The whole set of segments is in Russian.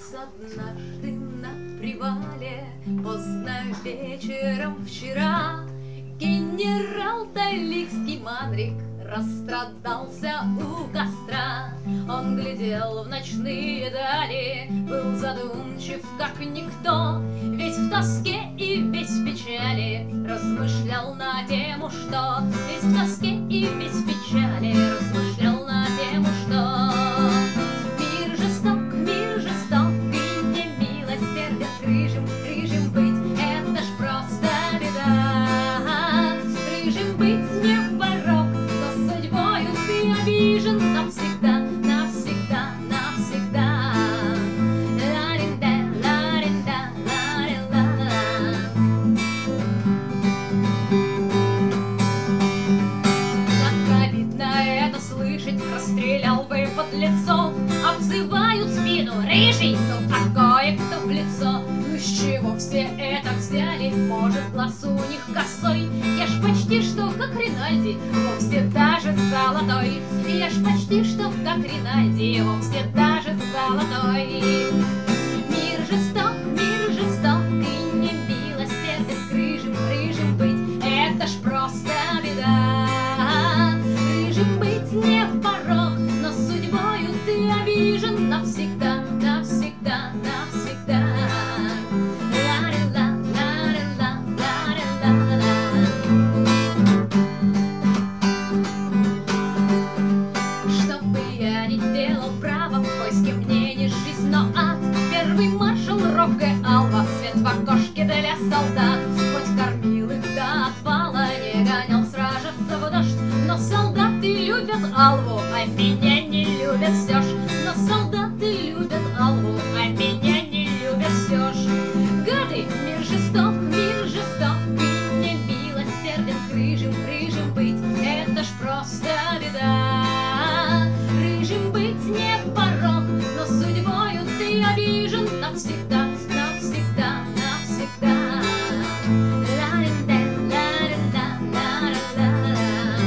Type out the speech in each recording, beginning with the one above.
однажды на привале, поздно вечером вчера, генерал Таликский Манрик расстрадался у костра. Он глядел в ночные дали, был задумчив, как никто, весь в тоске и весь в печали, размышлял на тему, что весь в тоске и весь в печали, размышлял на тему, что мир жесток и не милосерден к рыжим быть, это ж просто беда. Рыжим быть не порок, но судьбою ты обижен навсегда, навсегда, навсегда. Ла-рин-да, ла-рин-да, ла-рин-ла-ла. Как обидно это слышать, расстрелял бы подлецов, обзывают спину рыжий, кто такое, кто в лицо. Ну с чего все это взяли? Может, глаз у них косой? Я ж почти что как Ринальди, вовсе даже золотой. Я ж почти что как Ринальди, вовсе даже золотой. Мир жесток и не милосерден к рыжим быть, это ж просто беда. Рыжим быть не порок, но судьбою ты обижен навсегда, навсегда, навсегда. Ла-ри-ла, ла-ри-ла, ла-ри-ла-ла. Что бы я ни делал право, в войске мне не жизнь, но ад. Первый маршал Рокко Алва, свет в окошке для солдат. Хоть кормил их до отвала, не гонял сражаться в дождь, но солдаты любят Алву, а меня не любят все ж. Но солдаты любят Алву, а меня не любят все ж. Гады, мир жесток и не милосерден к рыжим быть, это ж просто беда. Рыжим быть не порок, но судьбою ты обижен навсегда, навсегда, навсегда. Ла-ри-да, ла-ри-да, ла-ри-ла-ла.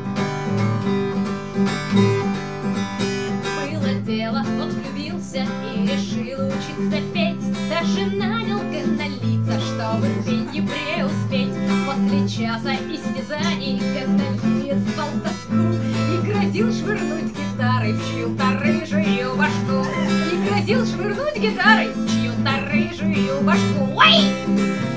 Было дело, вот влюбился и решил учиться петь. Даже нанял генналица, чтобы в пенье преуспеть. После часа истязаний генналиец звал тоску и грозил швырнуть гитарой в чью-то рыжую башку. И грозил швырнуть гитарой в чью-то рыжую башку. Ой!